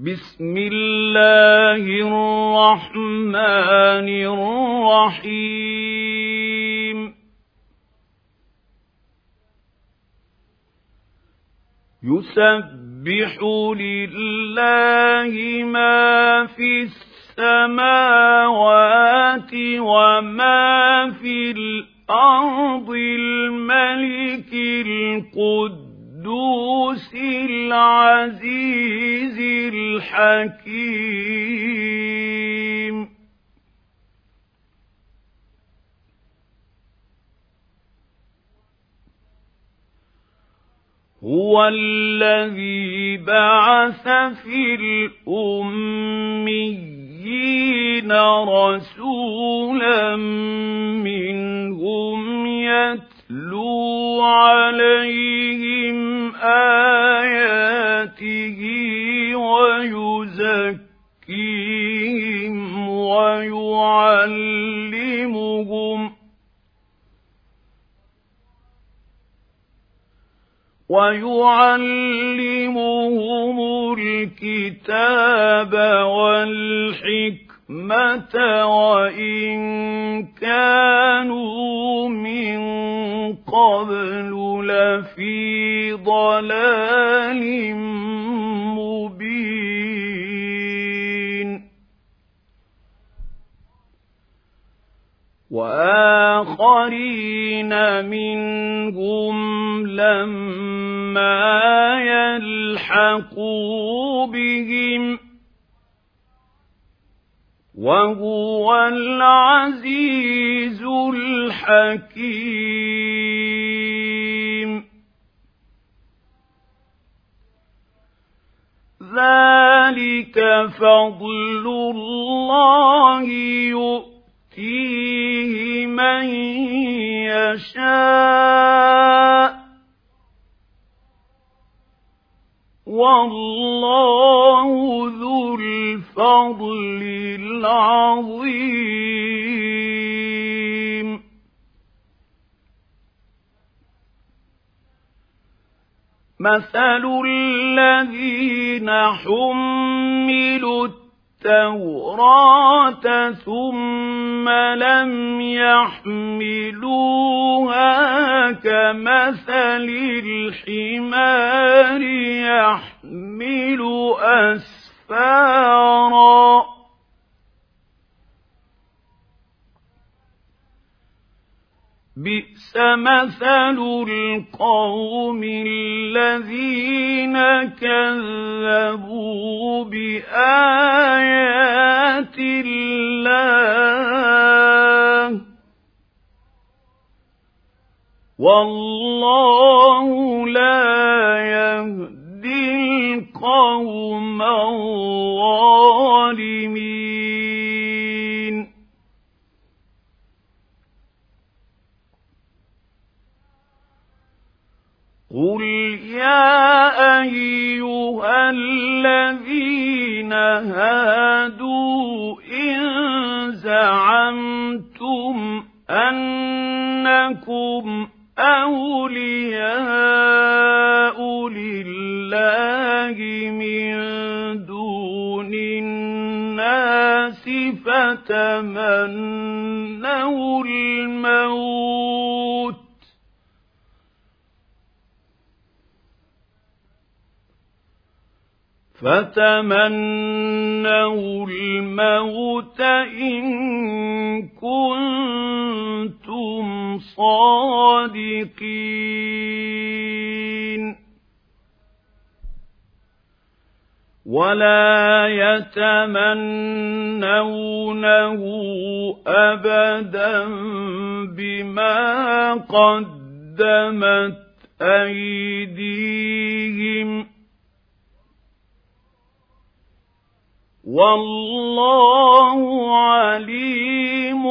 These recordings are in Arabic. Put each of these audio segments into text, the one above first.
بسم الله الرحمن الرحيم يسبح لله ما في السماوات وما في الأرض الملك القدوس العزيز الحكيم هو الذي بعث في الأميين رسولا منهم يتلو عليهم آياته ويزكيهم ويعلمهم الكتاب والحكمة وإن كانوا من قبل لفي ضلال مبين وآخرين منهم لما يلحقوا بهم وهو العزيز الحكيم ذلك فضل الله يؤتيه من يشاء والله ذو الفضل العظيم مثل الذين حملوا التوراة ثم لم يحملوها كمثل الحمار يحمل أسفارا بئس مثل القوم الذين كذبوا بآيات الله والله لا يهدي القوم الظالمين قل يا أيها الذين هادوا إن زعمتم أنكم أولياء لله من دون الناس فتمنوا الموت إن كنتم صادقين ولا يتمنونه أبدا بما قدمت أيديهم والله عليم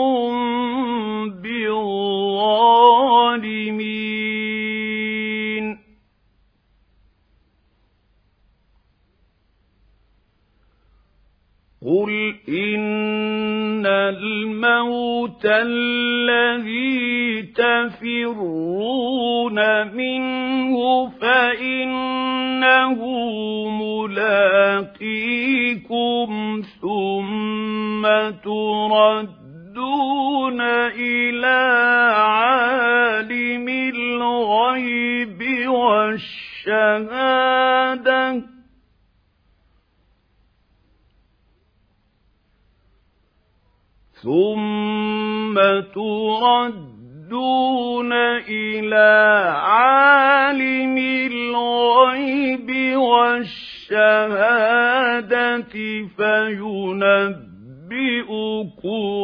بالظالمين قل إن الموت الذي تفرون منه فإنه ملاقيه ثم تردون إلى عالم الغيب والشهادة فينبئكم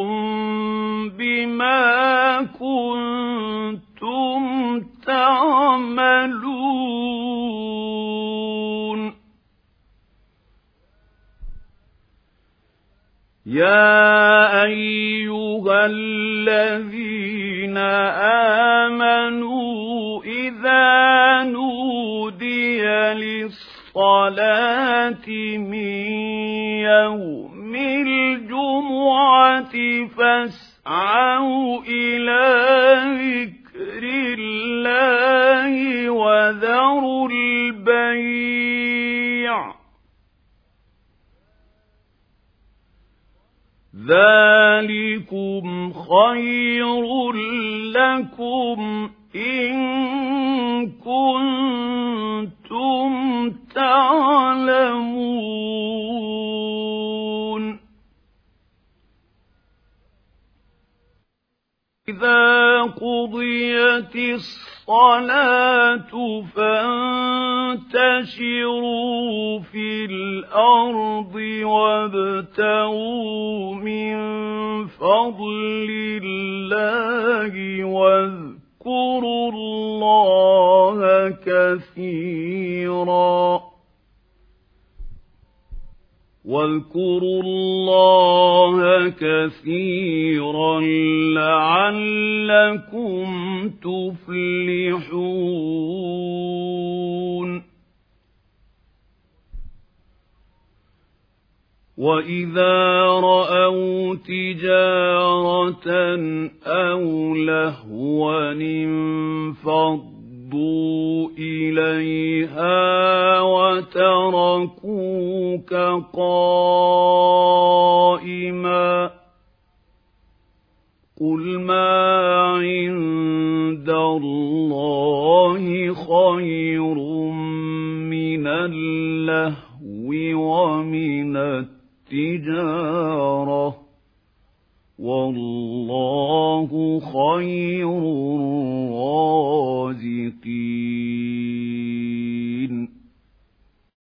بما كنتم تعملون. يا أيها الذين آمنوا إذا نودي للصلاة من يوم الجمعة فاسعوا إلى ذكر الله وذروا البيع ذلكم خير لكم إن كنتم تعلمون. إذا قضيت الصلاة فانتشروا في الأرض وابتغوا من فضل الله واذكروا الله كثيرا لعلكم تفلحون. وإذا رأوا تجارة أو لهوا انفضوا إليها وتركوك قائما قل ما عند الله خير من اللهو ومن التجارة والله خير الرازقين.